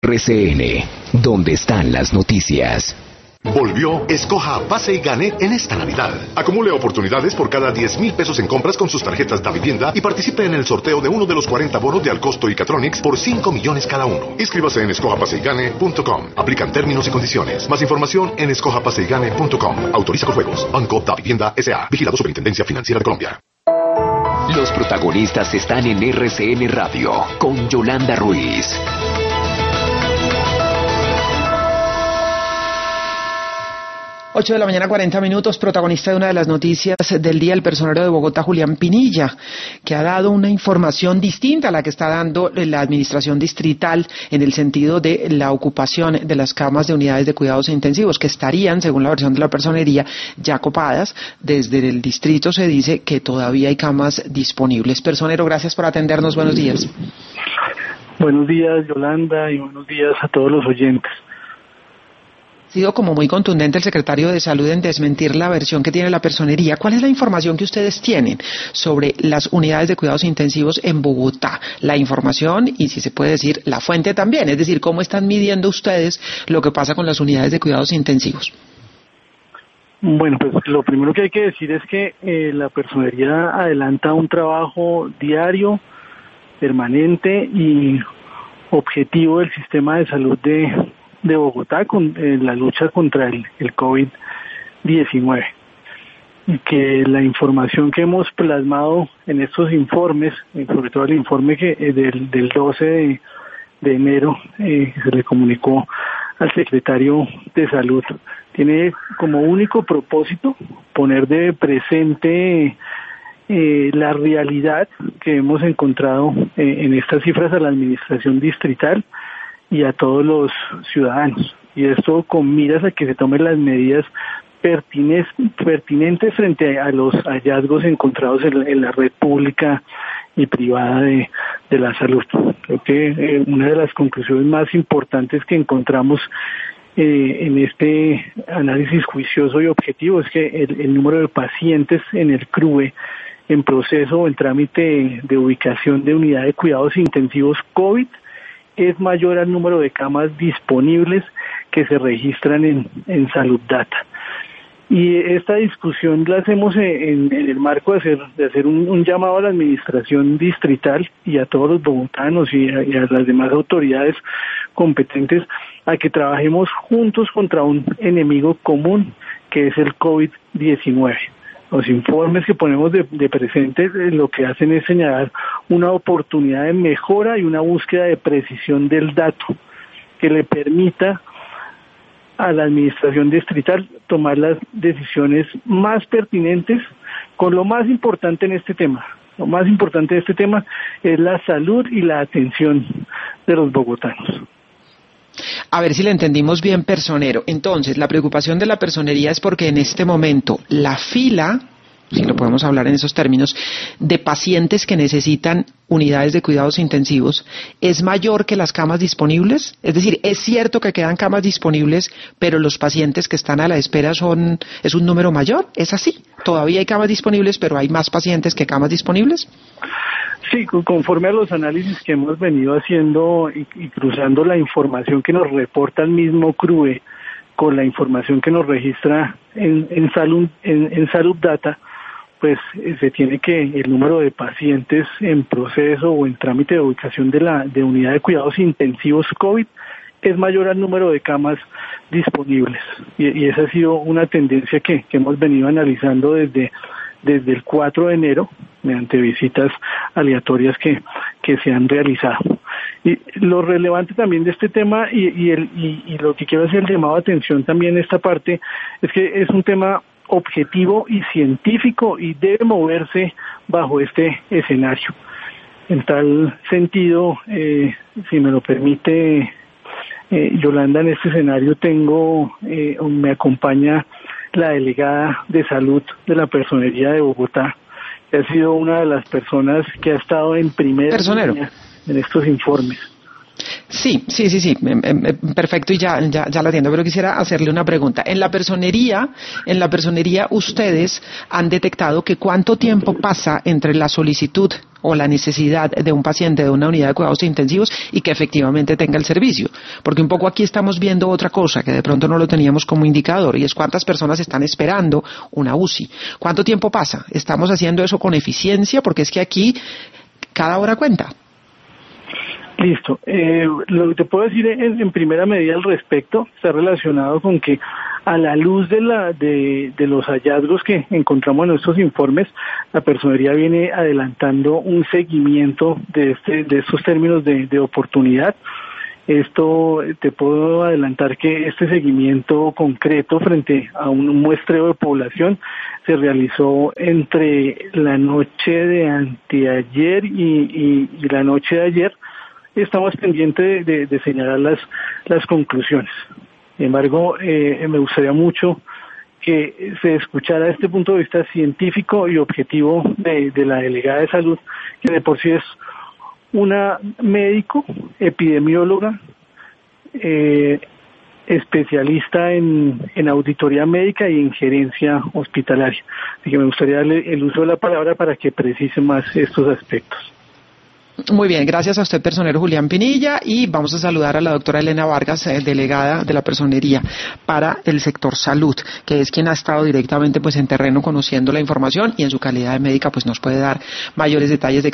RCN, donde están las noticias. Volvió Escoja, Pase y Gane en esta Navidad. Acumule oportunidades por cada 10,000 pesos en compras con sus tarjetas Davivienda y participe en el sorteo de uno de los 40 bonos de Alcosto y Catronics por 5 millones cada uno. Inscríbase en escojapaseygane.com. Aplican términos y condiciones. Más información en escojapaseygane.com. Autoriza con juegos. Banco Davivienda S.A. Vigilado Superintendencia Financiera de Colombia. Los protagonistas están en RCN Radio con Yolanda Ruiz. 8 de la mañana, 40 minutos, protagonista de una de las noticias del día, el personero de Bogotá, Julián Pinilla, que ha dado una información distinta a la que está dando la administración distrital en el sentido de la ocupación de las camas de unidades de cuidados intensivos, que estarían, según la versión de la personería, ya copadas. Desde el distrito se dice que todavía hay camas disponibles. Personero, gracias por atendernos. Buenos días. Buenos días, Yolanda, y buenos días a todos los oyentes. Ha sido como muy contundente el secretario de Salud en desmentir la versión que tiene la personería. ¿Cuál es la información que ustedes tienen sobre las unidades de cuidados intensivos en Bogotá? La información y, si se puede decir, la fuente también. Es decir, ¿cómo están midiendo ustedes lo que pasa con las unidades de cuidados intensivos? Bueno, pues lo primero que hay que decir es que la personería adelanta un trabajo diario, permanente y objetivo del sistema de salud de Bogotá con la lucha contra el COVID-19, y que la información que hemos plasmado en estos informes, sobre todo el informe del 12 de enero, se le comunicó al secretario de Salud, tiene como único propósito poner de presente la realidad que hemos encontrado en estas cifras a la administración distrital y a todos los ciudadanos, y esto con miras a que se tomen las medidas pertinentes frente a los hallazgos encontrados en la red pública y privada de la salud. Creo que una de las conclusiones más importantes que encontramos en este análisis juicioso y objetivo es que el número de pacientes en el CRUE en proceso o en trámite de ubicación de unidad de cuidados intensivos COVID es mayor al número de camas disponibles que se registran en Salud Data. Y esta discusión la hacemos en el marco de hacer un llamado a la administración distrital y a todos los bogotanos y a las demás autoridades competentes a que trabajemos juntos contra un enemigo común que es el COVID-19. Los informes que ponemos de presente lo que hacen es señalar una oportunidad de mejora y una búsqueda de precisión del dato que le permita a la administración distrital tomar las decisiones más pertinentes con lo más importante en este tema. Lo más importante de este tema es la salud y la atención de los bogotanos. A ver si le entendimos bien, personero. Entonces, la preocupación de la personería es porque en este momento la fila, si lo podemos hablar en esos términos, de pacientes que necesitan unidades de cuidados intensivos es mayor que las camas disponibles. Es decir, es cierto que quedan camas disponibles, pero los pacientes que están a la espera es un número mayor. ¿Es así? Todavía hay camas disponibles, pero hay más pacientes que camas disponibles. Sí, conforme a los análisis que hemos venido haciendo y cruzando la información que nos reporta el mismo CRUE con la información que nos registra en Salud Data, pues se tiene que el número de pacientes en proceso o en trámite de ubicación de unidad de cuidados intensivos COVID es mayor al número de camas disponibles. Y esa ha sido una tendencia que hemos venido analizando desde el 4 de enero, mediante visitas aleatorias que se han realizado. Y lo relevante también de este tema y lo que quiero hacer el llamado de atención también en esta parte es que es un tema objetivo y científico y debe moverse bajo este escenario. En tal sentido, si me lo permite, Yolanda, en este escenario me acompaña la delegada de salud de la personería de Bogotá, que ha sido una de las personas que ha estado en primera línea en estos informes. Sí, perfecto, y ya la entiendo, pero quisiera hacerle una pregunta. En la personería ustedes han detectado que cuánto tiempo pasa entre la solicitud o la necesidad de un paciente de una unidad de cuidados intensivos y que efectivamente tenga el servicio, porque un poco aquí estamos viendo otra cosa que de pronto no lo teníamos como indicador, y es cuántas personas están esperando una UCI. ¿Cuánto tiempo pasa? ¿Estamos haciendo eso con eficiencia? Porque es que aquí cada hora cuenta. Listo. Lo que te puedo decir en primera medida al respecto está relacionado con que a la luz de los hallazgos que encontramos en nuestros informes, la personería viene adelantando un seguimiento de estos términos de oportunidad. Esto te puedo adelantar que este seguimiento concreto frente a un muestreo de población se realizó entre la noche de anteayer y la noche de ayer. Estamos pendientes de señalar las conclusiones. Sin embargo, me gustaría mucho que se escuchara este punto de vista científico y objetivo de la delegada de salud, que de por sí es una médico, epidemióloga, especialista en auditoría médica y en gerencia hospitalaria. Así que me gustaría darle el uso de la palabra para que precise más estos aspectos. Muy bien, gracias a usted, personero Julián Pinilla, y vamos a saludar a la doctora Elena Vargas, delegada de la personería para el sector salud, que es quien ha estado directamente pues en terreno conociendo la información y en su calidad de médica pues nos puede dar mayores detalles de